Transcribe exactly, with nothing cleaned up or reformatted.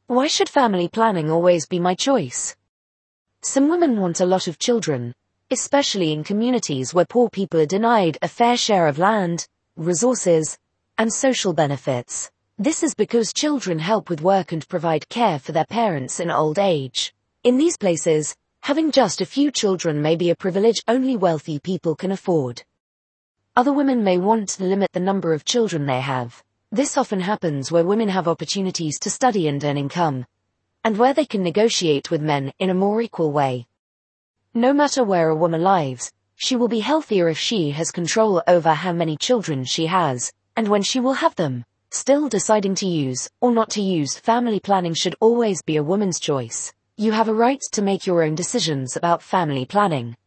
Why should family planning always be my choice? Some women want a lot of children, especially in communities where poor people are denied a fair share of land, resources, and social benefits. This is because children help with work and provide care for their parents in old age. In these places, having just a few children may be a privilege only wealthy people can afford. Other women may want to limit the number of children they have. This often happens where women have opportunities to study and earn income, and where they can negotiate with men in a more equal way. No matter where a woman lives, she will be healthier if she has control over how many children she has, and when she will have them. Still, deciding to use or not to use family planning should always be a woman's choice. You have a right to make your own decisions about family planning.